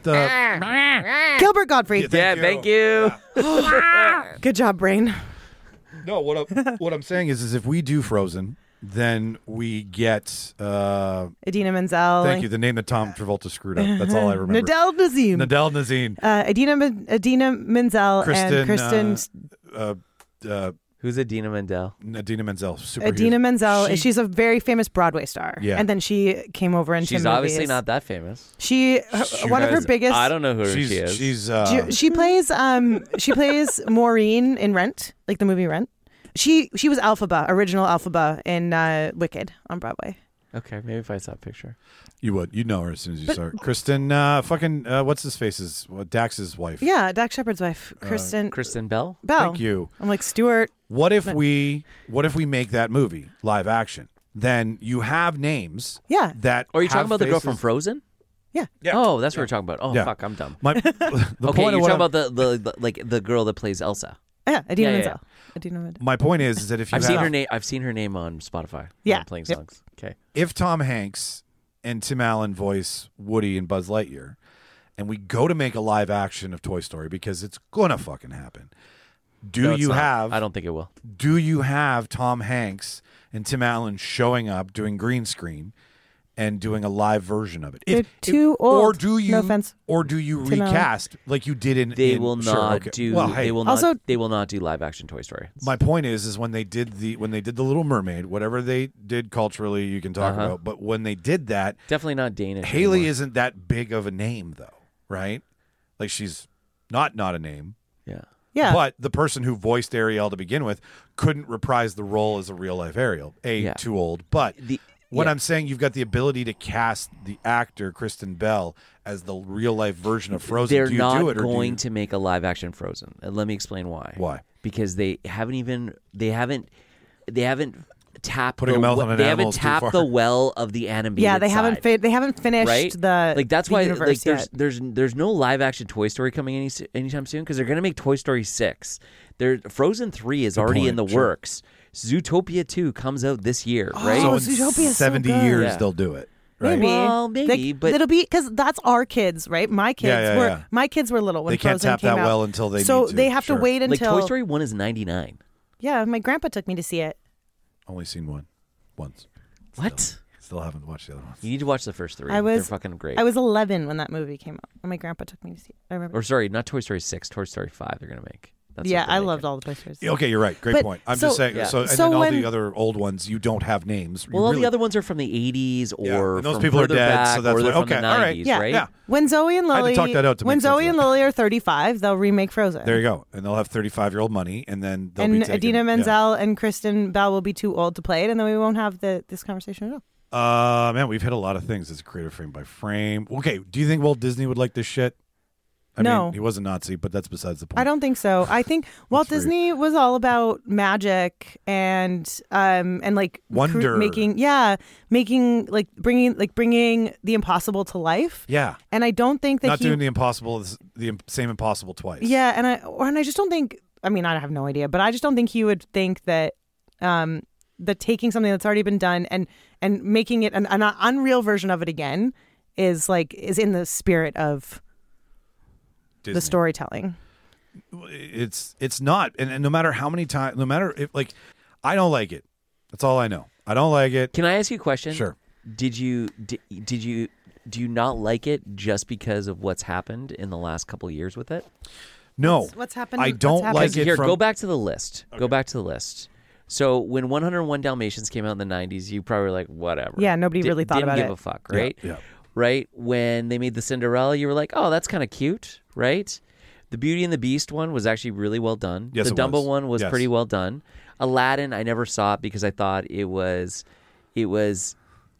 The, Gilbert Gottfried. Yeah, yeah, thank you. thank you. Good job, brain. no, what I'm, what I'm saying is, is if we do Frozen, then we get. Uh, Idina Menzel. thank you. The name that Tom Travolta screwed up. That's all I remember. Nadal Nazim. Nadal Nazim. uh, Idina, Men- Idina Menzel Kristen. and Kristen. Uh, uh, uh, Who's Adina Menzel? Nadina Menzel. Super Idina Menzel. She- she's a very famous Broadway star. Yeah. And then she came over into She's movies. obviously not that famous. She, her- She- one of her Guys, biggest. I don't know who She's she is. she's uh, She, she plays um she plays Maureen in Rent, like the movie Rent. She she was Elphaba, original Elphaba in uh, Wicked on Broadway. Okay, maybe if I saw a picture. you would you know her as soon as you But- saw her. Kristen. Uh, fucking uh, what's his face's well, Dax's wife. Yeah, Dax Shepard's wife, Kristen Kristen Bell? Bell. Thank you. I'm like Stuart. What if we what if we make that movie live action? Then you have names Yeah. that. Or are you talking have about the girl faces- from Frozen? Yeah. Yeah. Oh, that's what we're talking about. Oh, Yeah. fuck, I'm dumb. My, the okay, point you're of talking what I'm- about the, the, the like the girl that plays Elsa. Yeah, Idina Yeah, yeah, Menzel. Idina Menzel. my point is, is that if you I've have, seen her name. I've seen her name on Spotify. Yeah. when playing Yep. songs. Okay. if Tom Hanks and Tim Allen voice Woody and Buzz Lightyear, and we go to make a live action of Toy Story because it's gonna fucking happen. Do No, it's you not. have? I don't think it will. Do you have Tom Hanks and Tim Allen showing up doing green screen and doing a live version of it? They're If- too if- Or old. do you? No offense Or do you to Allen. recast like you did in? They in- will sure, not okay. do. Well, hey, they will Also- not. They will not do live action Toy Story. my point is, is when they did the when they did the Little Mermaid, whatever they did culturally, you can talk Uh-huh. about. But when they did that, Definitely not Danish. Haley anymore. isn't that big of a name, though, right? Like she's not not a name. Yeah. Yeah. But the person who voiced Ariel to begin with couldn't reprise the role as a real life Ariel. A, Yeah. too old. But The- when yeah. I'm saying you've got the ability to cast the actor Kristen Bell as the real life version of Frozen, They're do you not do it or going do you, to make a live action Frozen. And let me explain why. Why? Because they haven't even. They haven't. They haven't tapped. Putting the, a mouth we- on an They animal haven't is too tapped far. the well of the animated. yeah, they haven't side. fi- they haven't finished Right? the like that's the why universe like there's yet. there's there's no live action Toy Story coming any anytime soon because they're gonna make Toy Story six. There Frozen three is already point, in the sure. works. Zootopia two comes out this year, right? so Oh, in Zootopia is so seventy good. years Yeah. they'll do it. Right? Maybe. Well, maybe, Like, but- it'll be because that's our kids, right? My kids Yeah, yeah, were yeah. my kids were little when They can't Frozen tap came that out. well until they so need to, they have sure. to wait like until Toy Story one is ninety-nine. Yeah, my grandpa took me to see it. Only seen one once. What? Still haven't watched the other ones. You need to watch the first three. I was They're fucking great. I was eleven when that movie came out, and my grandpa took me to see it. I remember. or sorry, not Toy Story six. Toy Story five. They're gonna make. That's yeah, what they're I making. loved all the Toy Stories. Okay, you're right. Great But- point. I'm so- just saying. Yeah. So, and So then all when- the other old ones, you don't have names. You Well, all really- the other ones are from the eighties or Yeah, and those from people are further dead, back, so that's or they're why- from the okay, all right. nineties, Yeah, right? yeah. When Zoe and I had to Lily, talk that out to when make sense Zoe of and it. Lily are thirty-five, they'll remake Frozen. There you go, and they'll have thirty-five year old money, and then they'll be and taken, Idina yeah. Menzel and Kristen Bell will be too old to play it, and then we won't have the this conversation at all. Uh, man, we've hit a lot of things as creative frame by frame. Okay, do you think Walt Disney would like this shit? I No. mean, he was a Nazi, but that's besides the point. I don't think so. I think Walt for you. Disney was all about magic and um and like cre- Wonder. making yeah making like bringing like bringing the impossible to life. Yeah, And I don't think that not he doing the impossible, the im- same impossible twice. yeah and I or, and I just don't think I mean I have no idea, but I just don't think he would think that um that taking something that's already been done and and making it an, an unreal version of it again is like is in the spirit of Disney. the storytelling. it's it's not, and, and no matter how many times, no matter if like, I don't like it. That's all I know. I don't like it. Can I ask you a question? Sure. Did you did, did you do you not like it just because of what's happened in the last couple of years with it? No. What's, what's happened? I what's don't happened? like it. Here, from, go back to the list. Go back to the list. So when one oh one Dalmatians came out in the nineties, you probably were like, whatever. Yeah, nobody Di- really thought didn't about give it. a fuck, right? Yeah, yeah. Right? When they made the Cinderella, you were like, oh, that's kind of cute, right? The Beauty and the Beast one was actually really well done. Yes, the it Dumbo was. one was Yes. pretty well done. Aladdin, I never saw it because I thought it was, it was.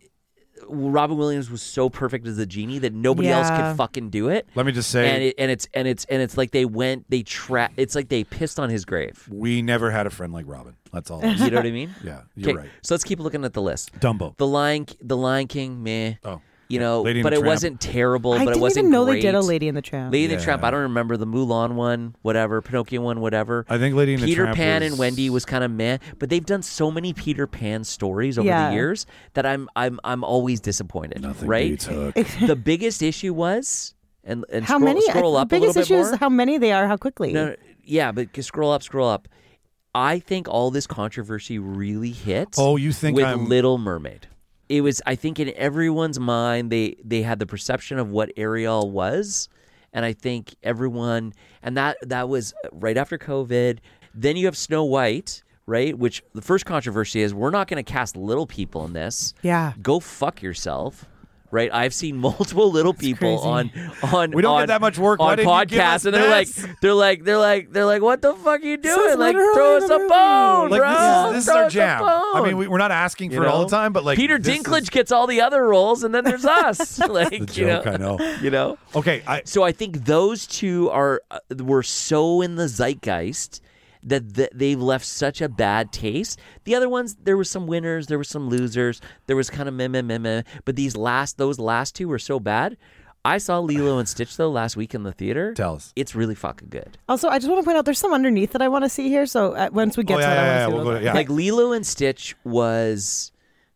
Robin Williams was so perfect as the genie that nobody else Yeah. could fucking do it. Let me just say, And it, and it's and it's and it's like they went they tra- It's like they pissed on his grave. we never had a friend like Robin. That's all. You know what I mean? Yeah, you're Okay, right. so let's keep looking at the list. Dumbo. The Lion, The Lion King, meh. Oh, You know, Lady and but the it Tramp. wasn't terrible. I but it didn't wasn't even know great. they did a Lady and the Tramp. Lady and Yeah. the Tramp. I don't remember the Mulan one, whatever. Pinocchio one, whatever. I think Lady and the Peter Tramp Pan was- and Wendy was kind of meh, but they've done so many Peter Pan stories over Yeah. the years that I'm I'm I'm always disappointed. Nothing right? beats Hook. The biggest issue was and and How scroll, many? scroll the up a biggest little issue bit is more. how many they are, how quickly. No, no, yeah, but just scroll up, scroll up. I think all this controversy really hit. Oh, you think with I'm- Little Mermaid? It was, I think, in everyone's mind, they they had the perception of what Ariel was, and I think everyone, and that that was right after COVID. Then you have Snow White, right? Which the first controversy is we're not going to cast little people in this. Yeah. Go fuck yourself. Right, I've seen multiple little people on on. We don't on, get that much work. Why on didn't you give us podcasts, and they're like, this? they're like, they're like, they're like, what the fuck are you doing? Says Like, literally throw in us the a movie. bone, Like bro. this is this is Throw our us a jam. I bone. mean, we, we're not asking for You it all know? the time, but like Peter this Dinklage is gets all the other roles, and then there's us. like, the you joke. know, I know. you know. Okay, I So I think those two are uh, were so in the zeitgeist that th- they've left such a bad taste. The other ones, there was some winners, there was some losers, there was kind of meh meh meh meh. But these last, those last two were so bad. I saw Lilo and Stitch though last week in the theater. Tell us. It's really fucking good. Also, I just want to point out there's some underneath that I want to see here. So uh, once we get Oh, to yeah, that, I yeah, want yeah, to see we'll those. go to- yeah. Like Lilo and Stitch was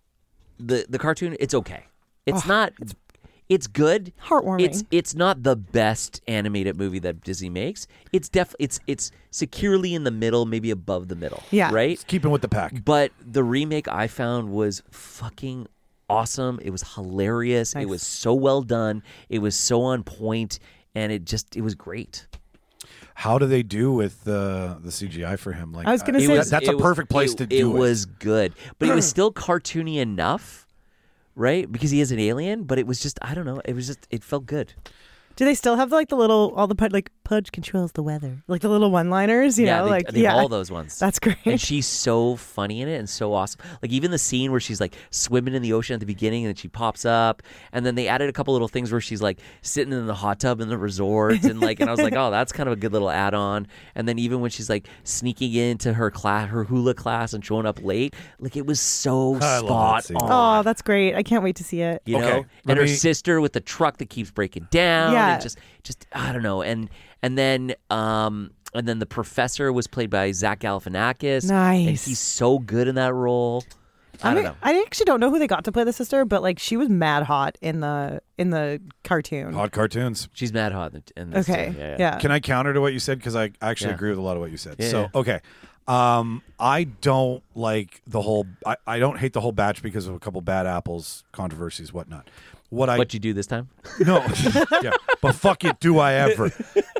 the the cartoon. It's okay. It's not. It's good. Heartwarming. It's it's not the best animated movie that Disney makes. It's def. It's it's securely in the middle, maybe above the middle. Yeah. Right. keeping with the pack. But the remake I found was fucking awesome. It was hilarious. Nice. It was so well done. It was so on point, and it just it was great. How do they do with the the C G I for him? Like I was gonna uh, say- that- was- that's a was- perfect place it- to do it. It was good, but it was still cartoony enough, right? Because he is an alien, but it was just I don't know. It was just it felt good. Do they still have like the little all the pud like Pudge controls the weather, like the little one-liners? You yeah, know, they, like they have yeah, all those ones. That's great. And she's so funny in it and so awesome. Like even the scene where she's like swimming in the ocean at the beginning and then she pops up, and then they added a couple little things where she's like sitting in the hot tub in the resort and like, and I was like, oh, that's kind of a good little add-on. And then even when she's like sneaking into her class, her hula class, and showing up late, like it was so I love that spot scene. on. Oh, that's great. I can't wait to see it. You Okay, know, let and her me- sister with the truck that keeps breaking down. Yeah. And just, just I don't know. And and then, um, and then the professor was played by Zach Galifianakis. And Nice. he's so good in that role. I don't know. I actually don't know who they got to play the sister, but like she was mad hot in the in the cartoon. Hot cartoons. She's mad hot in in this. Okay. too. Yeah. Yeah. Can I counter to what you said? Because I actually Yeah. agree with a lot of what you said. Yeah, so yeah. okay, um, I don't like the whole. I, I don't hate the whole batch because of a couple bad apples, controversies, whatnot. What I What'd you do this time? no, yeah, but fuck it, do I ever?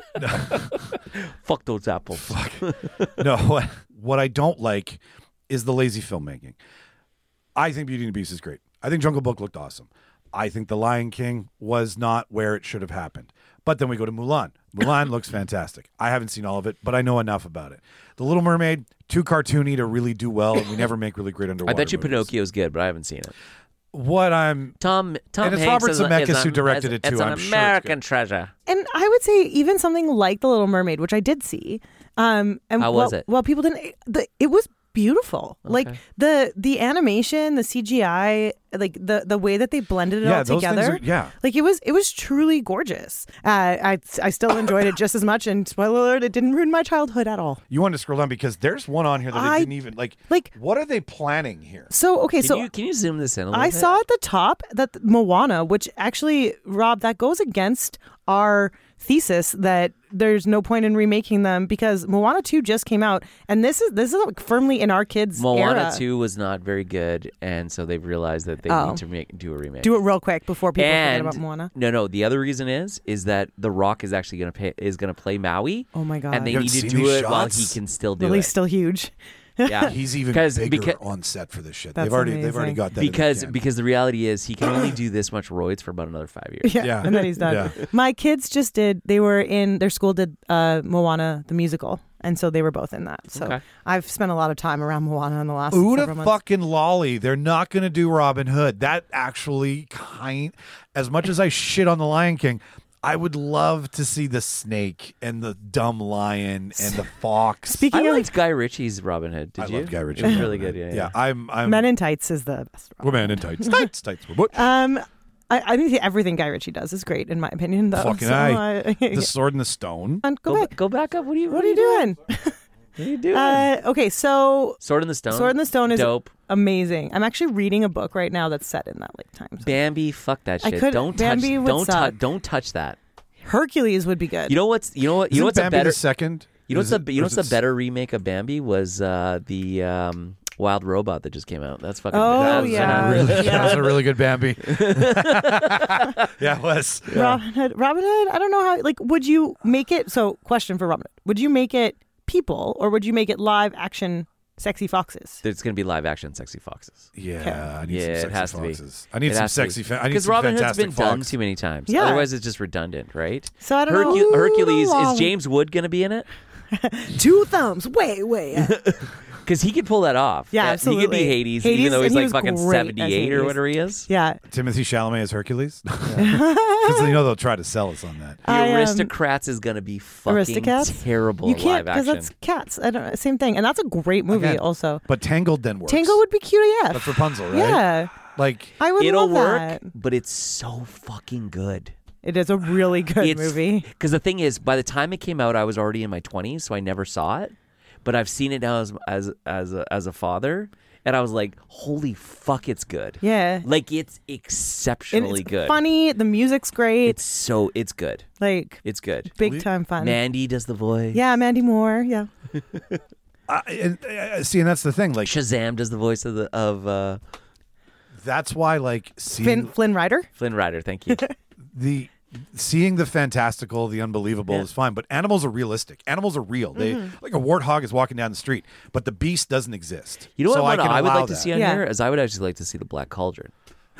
Fuck those apples. No, what, what I don't like is the lazy filmmaking. I think Beauty and the Beast is great. I think Jungle Book looked awesome. I think The Lion King was not where it should have happened. But then we go to Mulan. Mulan looks fantastic. I haven't seen all of it, but I know enough about it. The Little Mermaid, too cartoony to really do well, and we never make really great I underwater bet you movies. Pinocchio's good, but I haven't seen it. What I'm Tom Tom And it's Hanks Robert is a- Zemeckis is a- who directed is- it, too. It's an I'm sure it's American good. treasure. And I would say even something like The Little Mermaid, which I did see. Um, and How well, was it? Well, people didn't. The, it was beautiful. Like the the animation, the C G I, like the the way that they blended it Yeah, all those things together. are- yeah. like it was it was truly gorgeous. Uh, I I still enjoyed it just as much. And spoiler alert, it didn't ruin my childhood at all. you want to scroll down because there's one on here that I I- didn't even like. like- what are they planning here? So okay, Can so you can you zoom this in a little I bit? saw at the top that Moana, which actually, Rob, that goes against our thesis that there's no point in remaking them because Moana two just came out, and this is this is like firmly in our kids' Moana era. two was not very good, and so they've realized that they Oh. need to make, do a remake. Do it real quick before people and, forget about Moana. No, no. The other reason is is that The Rock is actually going to pay is going to play Maui. Oh my god! And they You need haven't to seen do these it while he shots? can still do Lily's it. still huge. Yeah, He's even 'Cause- bigger beca- on set for this shit. That's they've already they've already amazing. got that in the because can. because the reality is he can only do this much roids for about another five years. Yeah, Yeah. and then he's done. Yeah. My kids just did. They were in their school did uh, Moana the musical, and so they were both in that. So Okay. I've spent a lot of time around Moana in the last Who several the months. fucking lolly? They're not going to do Robin Hood. That actually kind. As much as I shit on the Lion King, I would love to see the snake and the dumb lion and the fox. Speaking I of liked Guy Ritchie's Robin Hood. Did I you? love Guy Ritchie. It was really good. Yeah, yeah. Yeah, I'm. I'm. Men in Tights is the best. we're man in tights. Tights. Tights. We're butch. Um, I, I think everything Guy Ritchie does is great in my opinion. Though. Fucking so, aye. uh, The Sword and the Stone. and go Go, back. ba- go back up. What are you? What are you doing? What are you doing? Uh, okay, so Sword in the Stone. Sword in the Stone is dope. amazing. I'm actually reading a book right now that's set in that like time. zone. Bambi, fuck that I shit. could- don't Bambi touch. would Don't suck. touch. Don't touch that. Hercules would be good. You know what's? You know what? You Isn't know what's Bambi a better? the second? You know what's Is a? it- You know or what's is a it- better remake of Bambi was uh, the um, Wild Robot that just came out. That's fucking. Oh, that was, uh, yeah. Really, Yeah. that was a really good Bambi. Yeah, it was. Robin Hood. Robin Hood. I don't know how. Like, would you make it? So, question for Robin Hood: would you make it people, or would you make it live action, sexy foxes? It's gonna be live action sexy foxes. Yeah, I need Yeah, some it sexy has to be. foxes. I need It some has to be. sexy. Fa- I need Because some Robin Hood's fantastic been done fox. too many times. Yeah. Otherwise, it's just redundant, right? So I don't Hercu- know. Hercules Ooh, is James Wood gonna be in it? Two thumbs, way, way. up. Because he could pull that off. Yeah, He could be absolutely. Hades, Hades, even though he's and he like was fucking great as seventy-eight or Hades. whatever he is. Yeah. Timothy Chalamet as Hercules. Because you know they'll try to sell us on that. The I, um, Aristocrats is gonna be fucking Aristocats? terrible You in can't live because action. that's cats. I don't. Same thing, and that's a great movie. Again, also, But Tangled then works. Tango would be cute A F. That's Rapunzel, right? Yeah, Like I would It'll love work, that. but it's so fucking good. It is a really good It's- movie. Because the thing is, by the time it came out, I was already in my twenties, so I never saw it. But I've seen it now as as as a, as a father, and I was like, "Holy fuck, it's good!" Yeah, Like it's and exceptionally it's good. funny. The music's great. It's so it's good. like It's good. big time fun. Mandy does the voice. Yeah, Mandy Moore. Yeah, I, and, uh, see, and that's the thing. Like Shazam does the voice of the of uh, that's why, like seeing Flynn, Flynn Rider. Flynn Rider. Thank you. the seeing the fantastical, the unbelievable Yeah. is fine. But animals are realistic. Animals are real. They Mm-hmm. like a warthog is walking down the street, but the beast doesn't exist. You know so what? I, one can I, would allow like to that. see on Yeah. here is I would actually like to see the Black Cauldron.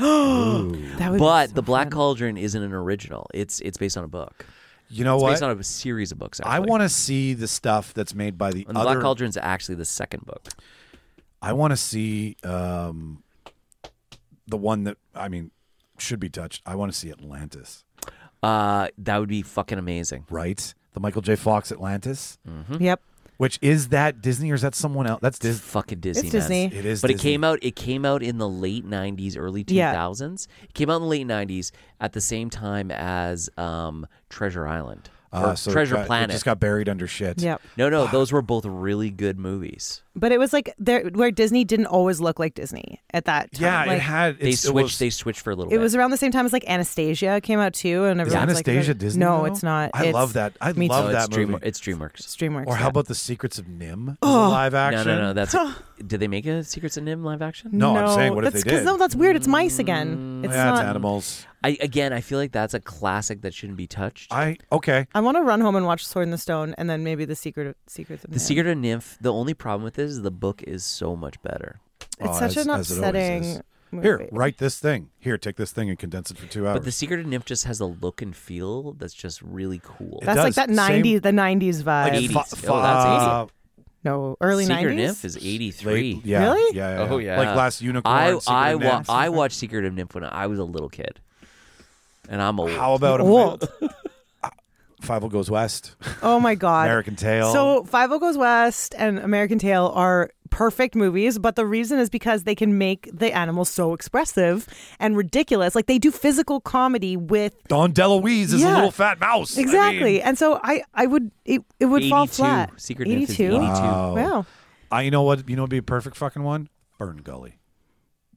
That would be But so the Black fun. Cauldron isn't an original. It's it's based on a book. You know It's what? based on a series of books. Actually. I want to see the stuff that's made by the And the other. Black Cauldron's actually the second book. I want to see um, the one that I mean should be touched. I want to see Atlantis. Uh, that would be fucking amazing. Right, the Michael J. Fox Atlantis, Yep. which is that Disney or is that someone else? That's It's Disney. fucking Disney. It's man. Disney. It is, But it Disney. came out. It came out in the late nineties, early two Yeah. thousands. It came out in the late nineties at the same time as um, Treasure Island Uh, or so it Treasure got- it Planet. just got buried under shit. Yep. No, no, those were both really good movies. But it was like there where Disney didn't always look like Disney at that time. Yeah, like, it had. They it's- switched. It was, they switched for a little It bit. was around the same time as like Anastasia came out too, and is everyone was like, Anastasia Disney? No, though? it's not. I It's- love that. I me love no, that it's, Dream, movie. it's DreamWorks. It's DreamWorks. Or how yeah. about The Secrets of Nim? As a live No, action. no, no. That's. Did they make a Secrets of Nim live action? No, I'm saying, what if that's they 'cause- did? No, that's weird. It's mice again. It's yeah, not. it's animals. I again, I feel like that's a classic that shouldn't be touched. I okay. I want to run home and watch Sword in the Stone, and then maybe the Secret of Secrets of the Nim. Secret of Nymph. The only problem with this is the book is so much better. It's Oh, such as- an as it always upsetting. is. Movie. Here, write this thing. Here, take this thing and condense it for two hours. But the Secret of Nymph just has a look and feel that's just really cool. It That's like does. that Same- nineties, the nineties vibe. like eighties. fa- Oh, fa- that's uh, No, early Secret nineties. Nymph is eighty-three. late- yeah, Really? Yeah, yeah, Oh yeah. yeah, Like Glass Unicorn. I Secret I of wa- Nymph. I watched Secret of Nymph when I was a little kid, and I'm old. How about Old. Five O Goes West, Oh my god. American Tail. So Five O Goes West and American Tail are perfect movies, but the reason is because they can make the animals so expressive and ridiculous. Like they do physical comedy with Don DeLuise is Yeah. a little fat mouse. I exactly, mean, and so I I would it, it would fall eighty-two. flat. Secret Nymph is eighty-two. eighty-two. Wow. Wow. I, you know what? You know, what'd be a perfect fucking one. Fern Gully.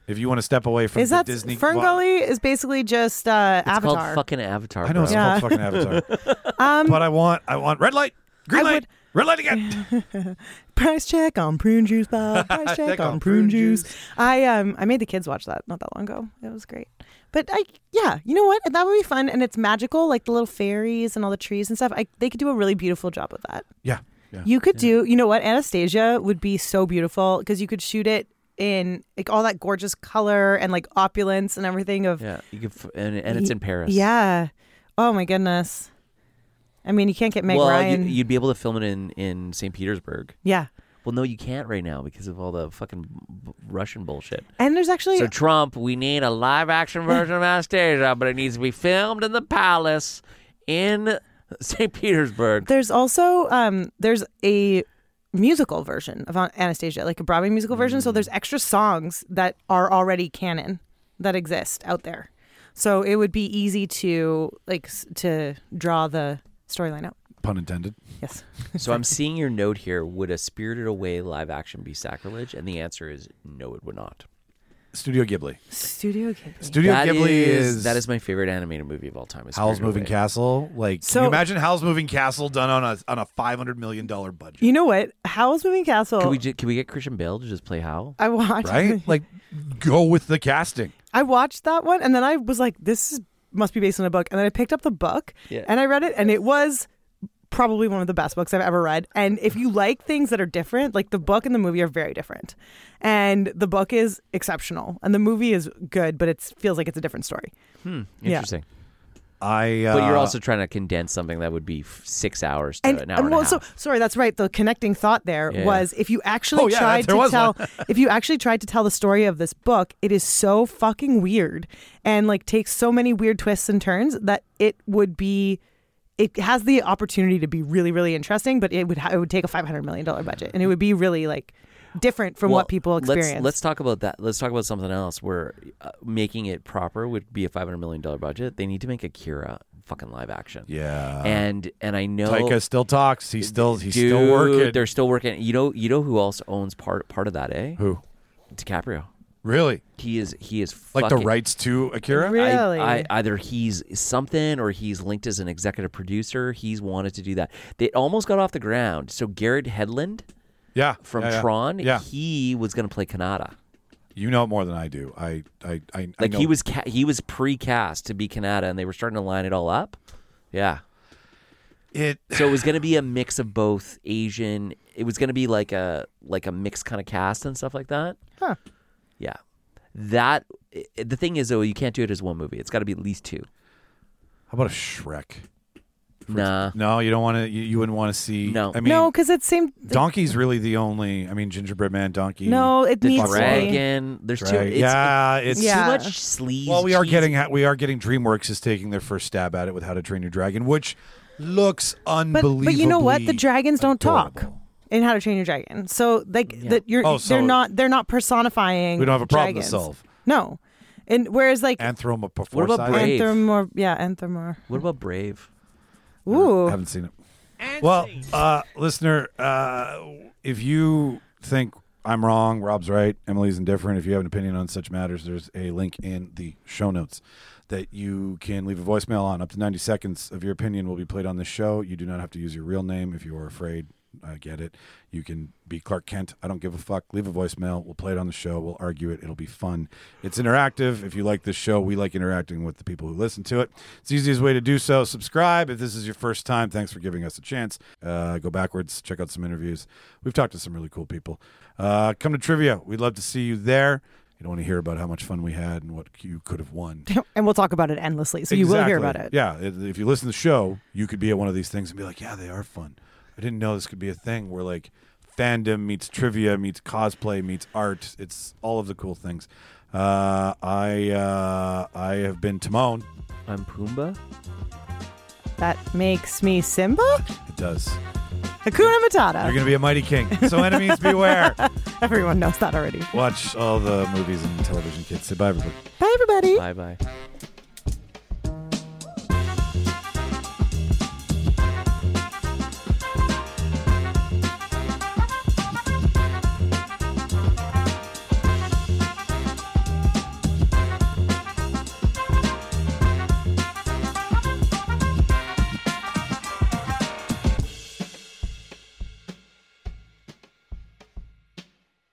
If you want to step away from Is the that Disney, Ferngully is basically just uh, It's Avatar. called fucking Avatar. I know it's bro. Yeah. called fucking Avatar. um, But I want, I want red light, green I light, would- red light again. price check on prune juice, Bob. Price check on prune juice. I um I made the kids watch that not that long ago. It was great. But I yeah, you know what? That would be fun, and it's magical, like the little fairies and all the trees and stuff. I they could do a really beautiful job with that. Yeah, yeah. You could do, you know what? Anastasia would be so beautiful because you could shoot it in like all that gorgeous color and like opulence and everything of Yeah, you could, f- and, and it's in Paris. Yeah. Oh my goodness. I mean, you can't get Meg well, Ryan. You, you'd be able to film it in in Saint Petersburg. yeah. Well, no, you can't right now because of all the fucking b- Russian bullshit. And there's actually So Trump, we need a live action version of Anastasia, but it needs to be filmed in the palace in Saint Petersburg. there's also um there's a musical version of Anastasia, like a Broadway musical version. So there's extra songs that are already canon that exist out there. So it would be easy to like s- to draw the storyline out. Pun intended. Yes. So I'm seeing your note here. Would a Spirited Away live action be sacrilege? And the answer is no, it would not. Studio Ghibli. Studio Ghibli. Studio That Ghibli is, is that is my favorite animated movie of all time. is Howl's Spirited Moving Away. Castle. Like, So- can you imagine Howl's Moving Castle done on a on a five hundred million dollar budget? You know what? Howl's Moving Castle. Can we ju- can we get Christian Bale to just play Howl? I watched Right? Like, go with the casting. I watched that one and then I was like, this is, must be based on a book. And then I picked up the book Yeah. and I read it, and it was probably one of the best books I've ever read. And if you like things that are different, like the book and the movie are very different. And the book is exceptional and the movie is good, but it feels like it's a different story. Hmm, Yeah. interesting. I. Uh, But you're also trying to condense something that would be f- six hours to And, an hour and and a well, half. so sorry, that's right. The connecting thought there Yeah. was if you actually Oh, yeah, tried there to was tell one. if you actually tried to tell the story of this book, it is so fucking weird and like takes so many weird twists and turns that it would be it has the opportunity to be really, really interesting, but it would ha- it would take a five hundred million dollar budget, and it would be really like different from Well, what people experience. Let's, let's talk about that. Let's talk about something else where uh, making it proper would be a five hundred million dollar budget. They need to make Akira fucking live action. Yeah. And and I know Taika still talks. He's still he's Dude, still working. They're still working. You know you know who else owns part part of that, eh? Who? DiCaprio. Really? He is he is Like the fucking- rights to Akira? Really? I, I, either he's something or he's linked as an executive producer. He's wanted to do that. They almost got off the ground. So Garrett Hedlund Yeah. from yeah, yeah. Tron, Yeah. he was going to play Kanata. You know more than I do. I I I, I Like know. he was ca- he was pre-cast to be Kanata, and they were starting to line it all up. Yeah. it. So it was going to be a mix of both Asian. It was going to be like a like a mixed kind of cast and stuff like that. Huh. Yeah. That the thing is though, you can't do it as one movie. It's got to be at least two. How about a Shrek? Nah. No, you don't want to. You, you wouldn't want to see. No. I mean, no, because it's same. Donkey's really the only. I mean, Gingerbread Man, Donkey. No, it The needs to be. dragon. There's two. Drag- It's, yeah, it's. Yeah. too much sleaze. Well, we are cheese. getting we are getting DreamWorks is taking their first stab at it with How to Train Your Dragon, which looks But unbelievable. but you know what? The dragons don't talk adorable. in How to Train Your Dragon. So like Yeah. that you're Oh, so- they're not they're not personifying. We don't have a problem dragons. to solve. No, and whereas like Anthropomorphize. What about Brave? Anthromor, yeah, Anthromor. What about Brave? Ooh, I haven't seen it. Well, uh, listener, uh, if you think I'm wrong, Rob's right, Emily's indifferent, if you have an opinion on such matters, there's a link in the show notes that you can leave a voicemail on. Up to ninety seconds of your opinion will be played on this show. You do not have to use your real name if you are afraid. I get it. You can be Clark Kent. I don't give a fuck. Leave a voicemail. We'll play it on the show. We'll argue it. It'll be fun. It's interactive. If you like this show, we like interacting with the people who listen to it. It's the easiest way to do so. Subscribe if this is your first time. Thanks for giving us a chance. Uh, go backwards. Check out some interviews. We've talked to some really cool people. Uh, come to trivia. We'd love to see you there. You don't want to hear about how much fun we had and what you could have won. and we'll talk about it endlessly. So you will hear about Exactly. it. Yeah. If if you listen to the show, you could be at one of these things and be like, yeah, they are fun. I didn't know this could be a thing where like fandom meets trivia meets cosplay meets art. It's all of the cool things. Uh, I uh, I have been Timon. I'm Pumbaa. That makes me Simba. It does. Hakuna Matata. You're gonna be a mighty king. So enemies beware. Everyone knows that already. Watch all the movies and television, kids. Say bye, everybody. Bye, everybody. Bye bye.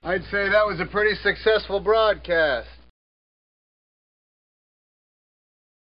I'd say that was a pretty successful broadcast.